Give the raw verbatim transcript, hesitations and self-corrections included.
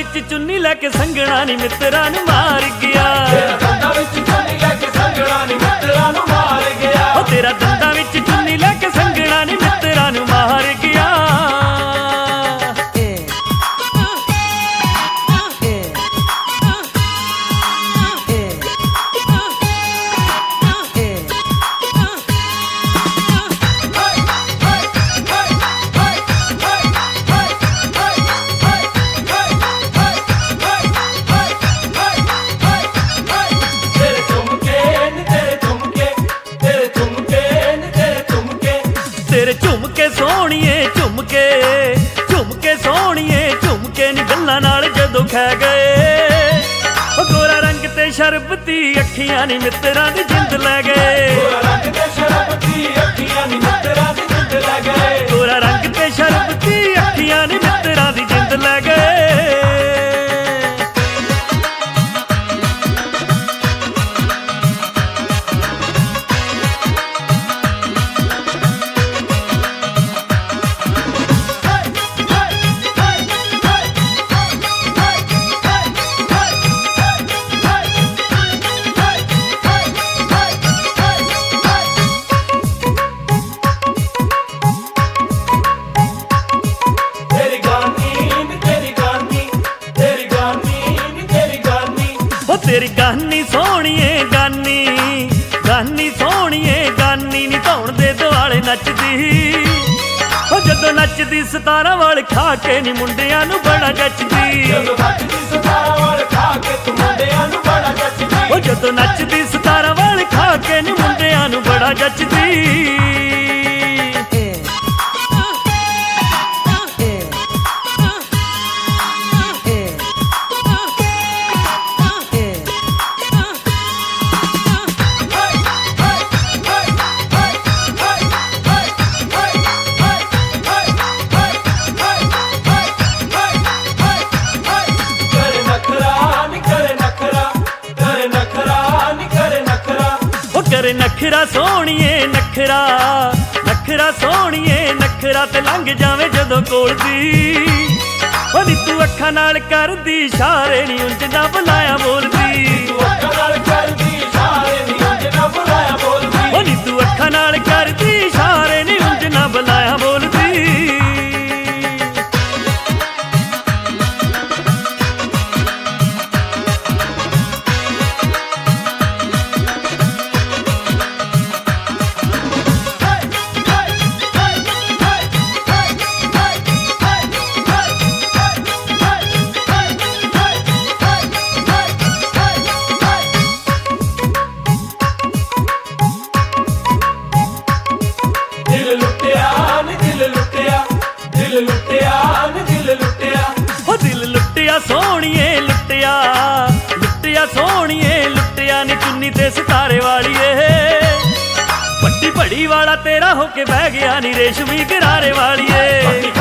विच चुन्नी लैके संगना नी मित्तरां नूं मार गया। तेरा दंदा विच चुन्नी लैके संगना नी मित्तरां नूं मार गया। ओ तेरा दंदा विच चुन्नी लैके संगना नी मित्तरां नूं मार गया। तेरे झुमके सोहणीए झुमके झुमके सोहणीए झुमके नी गल्लां नाल जदों खै गए। ओ गोरा रंग ते शरबती अखियां नी मित्तरां दी जिंद लै गए। गोरा रंग ते शरबती अखियां नी मित्तरां दी जिंद लै गए। गोरा रंग ते शरबती अखियां नी मित्तरां दी जिंद लै गए। तेरी गानी सोहणीए गानी गानी सोहणीए गानी नी धौण दे दुआले नचदी। ओ जदों नचदी सतारां वाल खा के नी मुंडियां नूं बड़ा जचदी। जदों नचदी सतारां वाल खा के तू मुंडियां नूं बड़ा जचदी। ओ जदों नचदी सतारां वाल खा के नी मुंडियां नूं बड़ा जचदी। करे नखरा सोहणीए नखरा नखरा सोहणीए नखरा ते लंघ जावे जदों कोल दी। ओ नी तू अखां नाल करदी इशारे नी उंज ना बुलाया बोलदी। तू अखां नाल करदी इशारे नी उंज ना बुलाया बोलदी। ओ नी तू अखां नाल करदी इशारे नी उंज ना बुलाया बोलदी। सोहणीए लुटिया लुटिया सोहणीए लुटिया नी चुन्नी ते सितारे वालीए। पट्टी पड़ी वाला तेरा होके बह गया नी रेशमी गरारे वालीए।